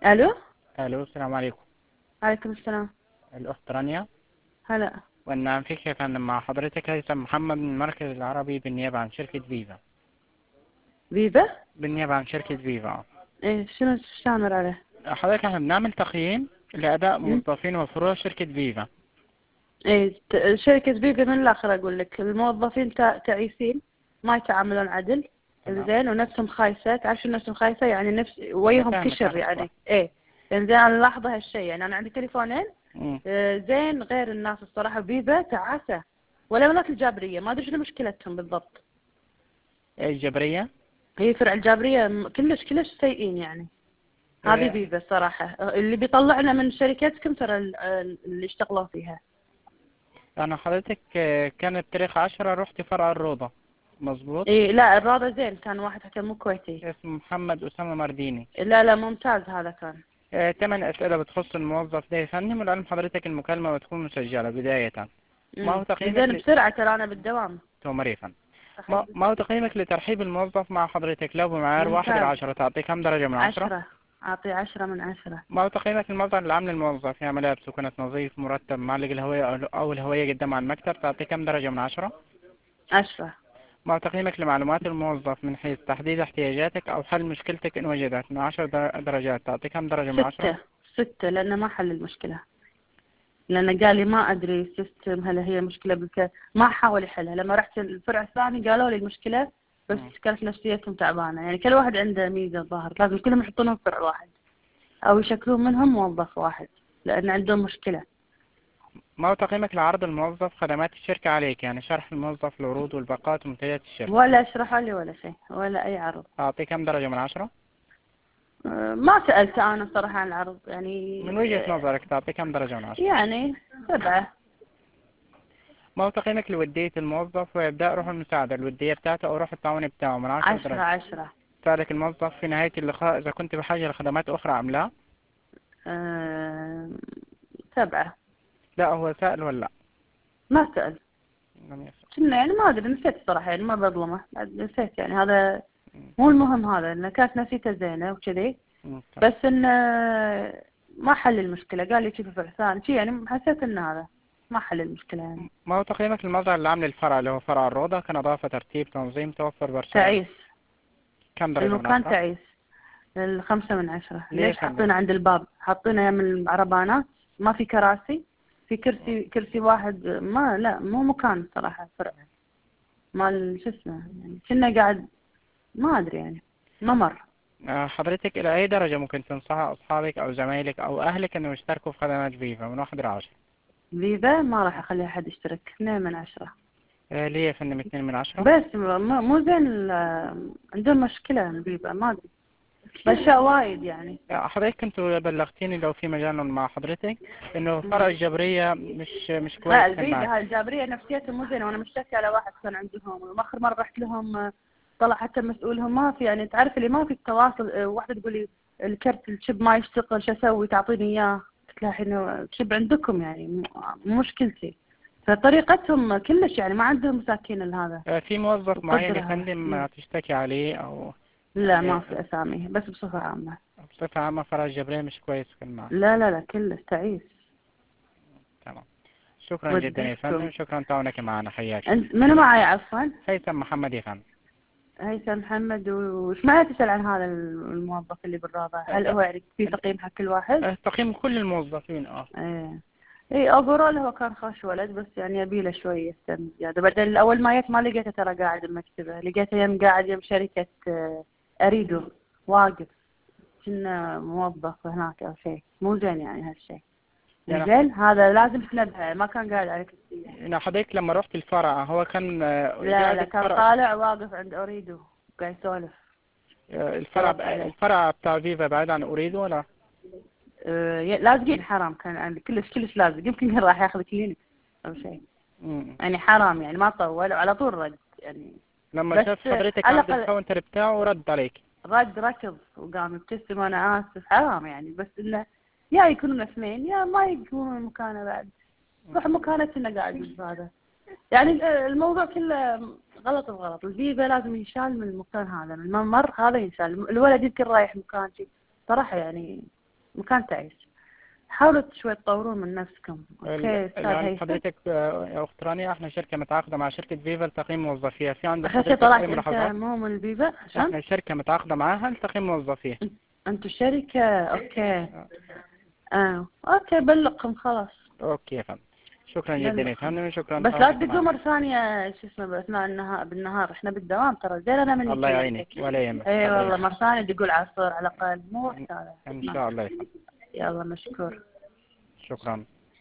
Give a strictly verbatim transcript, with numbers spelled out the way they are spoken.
الو. الو، السلام عليكم. عليكم السلام. الاخت رانيا. هلا. والنعم فيك يا فندم، مع حضرتك هيثم محمد من المركز العربي بالنيابة عن شركة فيفا. فيفا. بالنيابة عن شركة فيفا. ايه شنو شو تعمل عليه؟ حضرتك احنا بنعمل تقييم لأداء مم. موظفين وفروع شركة فيفا. ايه ت- شركة فيفا من الاخر اقول لك الموظفين تع- تعيسين، ما يتعاملون عدل. تمام. زين ونفسهم خايسة، تعرف شو نفسهم خايسة؟ يعني نفس أنا ويهم فاهمك كشر عارف صح. يعني ايه. يعني زين انا لاحظة هالشيء، يعني انا عندي تليفونين. مم. آه زين غير الناس الصراحة فيفا تعاسة، ولا ولاة الجابرية ما ادري شنو مشكلتهم بالضبط. الجبرية. هي فرع الجابرية م- كلش كلش سيئين يعني. هذه آه، فيفا صراحة اللي بيطلعنا من شركتكم ترى ال- اللي اشتغلوا فيها. أنا حضرتك آه، كانت تاريخ عشرة رحت فرع الروضة. مظبوط. اي لا الراضة زين، كان واحد حكى مو كويتي. اسمه محمد أسامة مرديني. لا لا ممتاز هذا كان. آه، تمن أسئلة بتخص الموظف ده يا فندم، ولعلم حضرتك المكالمة بتكون مسجلة بداية. ما هو امم تقييمك زين ل... بسرعة ترى انا بالدوام. تؤمر يا فندم. ما تخيل. ما هو تقييمك لترحيب الموظف مع حضرتك لو بمعيار واحد ممتاز. لعشرة تعطيه كم درجة من عشرة؟ عشرة. اعطي عشرة من عشرة. ما هو تقييمك للمظهر العام للموظف، يعني ملابسه كانت نظيف مرتب معلق الهوية أو أو الهوية قدام على المكتب تعطيه كم درجة من عشرة؟ عشرة. ما هو تقييمك لمعلومات الموظف من حيث تحديد احتياجاتك أو حل مشكلتك إن وجدت من عشر در- درجات تعطيه كم درجة من عشرة؟ ستة. ستة لأنه ما حل المشكلة. لأنه قال لي ما أدري السيستم هل هي مشكلة بك، ما حاول يحلها. لما رحت الفرع الثاني قالوا لي المشكلة بس مم. كانت نفسيتهم تعبانة. يعني كل واحد عنده ميزة الظاهر، لازم كلهم يحطونهم في فرع واحد أو يشكلون منهم موظف واحد لأن عندهم مشكلة. ما هو تقييمك لعرض الموظف خدمات الشركة عليك، يعني شرح الموظف العروض والباقات ومنتجات الشركة ولا اشرحوا لي ولا شيء ولا أي عرض. تعطيه كم درجة من عشرة؟ أه، ما سألت أنا صراحة عن العرض يعني. من وجهة أه، نظرك تعطيه كم درجة من عشرة؟ يعني سبعة. ما هو تقييمك لودية الموظف وإبداء روح المساعدة، الودية بتاعته أو روح التعاون بتاعه من عشرة عشرة درجة؟ عشرة. سألك الموظف في نهاية اللقاء إذا كنت بحاجة لخدمات أخرى أم لا؟ أه، سبعة. لا، هو سأل ولا لا؟ ما سأل. لم يسأل. كنا يعني ما أدري، نسيت الصراحة يعني ما بظلمه، نسيت يعني هذا مم. مو المهم. هذا إنه كانت نفسيته زينة وكذي، مم. تمام. بس إنه ما حل المشكلة. قال لي شوفي في ثاني شي، يعني حسيت إن هذا ما حل المشكلة يعني. ما هو تقييمك للمظهر اللي عامل الفرع اللي هو فرع الروضة كنظافة ترتيب تنظيم توفر برشا؟ تعيس. كم درجة من المكان عشرة؟ تعيس. الخمسة من عشرة. ليه يا ليش فندم؟ حاطينه عند الباب؟ حاطينه من العربانات، ما في كراسي. في كرسي كرسي واحد، ما لا مو مكان صراحة فرع مال شو اسمه يعني. كنا قاعد ما أدري يعني ممر. آه، حضرتك إلى أي درجة ممكن تنصح أصحابك أو زمايلك أو أهلك إنه يشتركوا في خدمات فيفا من واحد لعشرة؟ فيفا ما راح أخلي أحد يشترك. اثنين من عشرة. آه، ليه يا فندم اتنين من عشرة؟ بس ما- مو زين ال- عندهم مشكلة فيفا ما أدري أشياء وايد يعني. آه، حضرتك كنت بلغتيني لو في مجال مع حضرتك إنه فرع الجبرية مش مش كويس لا كان الفيفا معك. هاي الجابرية نفسيتهم مو زينة، وأنا مشتكي على واحد كان عندهم. آخر مرة رحت لهم طلع حتى مسؤولهم ما في، يعني تعرف اللي ما في التواصل. آه، واحدة تقول لي الكرت الشب ما يشتغل شو أسوي؟ تعطيني إياه. قلت لها الحين الشب عندكم يعني مو مو مشكلتي. فطريقتهم كلش يعني ما عندهم مساكين هذا آه، في موظف معين يا وقدرها. فندم آه، تشتكي عليه أو لا ما يعني في أسامي، بس بصفة عامة. بصفة عامة فرع الجبرية مش كويس كان معك؟ لا لا لا كلش تعيس. تمام. شكرا جدا يا ودكم. فندم، شكرا تعاونك معنا، حياك الله. أنت منو معي عفوا؟ هيثم محمد يا فندم. هيثم محمد. وش معنى تسأل عن هذا الموظف اللي بالرابع؟ هل هو يعني في تقييم حق كل واحد؟ آه، تقييم كل الموظفين اه. ايه. ايه اوفرول هو كان خوش ولد، بس يعني يبي له شوي يهتم زيادة. بعدين اول ما جيت ما لقيته ترى قاعد بمكتبه، لقيته يم قاعد يم شركة آه، اريدو واقف. كنا موظف هناك او شيء مو زين يعني هالشيء. يعني زين هذا لازم تنبهه، ما كان قاعد على كرسي. يعني حضرتك لما رحت الفرع هو كان آه، لا قاعد لا كان الفرع. طالع واقف عند اريدو قاعد يسولف. آه، الفرع طلبت عليه. الفرع بتاع فيفا بعيد عن أوريدو ولا؟ آه، لازقين حرام كان عندي كلش كلش لازق. يمكن كان راح ياخذ كلينك او شيء. مم. يعني حرام يعني ما طول وعلى طول رد يعني. لما بس شاف آه، حضرتك على عند الاقل الكاونتر بتاعه ورد عليك. رد ركض وقام يبتسم وانا اسف. حرام يعني. بس انه يا يكونون اثنين يا ما يقومون مكانه بعد. روح مكانه انه قاعد هذا. يعني آه، الموضوع كله غلط بغلط. الفيفا لازم ينشال من المكان هذا، من الممر هذا ينشال. الولد يمكن رايح مكان شيء صراحه يعني مكان تعيش. حاولوا شوي تطورون من نفسكم. اوكي ال- استاذ الآن هيثم. حضرتك آه، يا أخت رانيا احنا شركة متعاقدة مع شركة فيفا لتقييم موظفيها، في عند اخر شيء حضرتك طلعت أي انت ملاحظات؟ مو من البيبة عشان احنا شركة متعاقدة معاها لتقييم موظفيها. انتوا شركة. اوكي. اه اوكي بلغكم خلاص. اوكي يا فندم، شكرا جدا يا بلغكم. فندم، شكرا بس لا لتواصلكم تدقوا معنا. مرة ثانية شو اسمه بأثناء النهار بالنهار، احنا بالدوام ترى زين انا من الله يجي يعينك عندك. ولا يهمك. اي الله والله يعينك. مرة ثانية دقوا العصر على الأقل مو إن وقت هذا. إن شاء الله يا فندم. يلا مشكور. شكرا.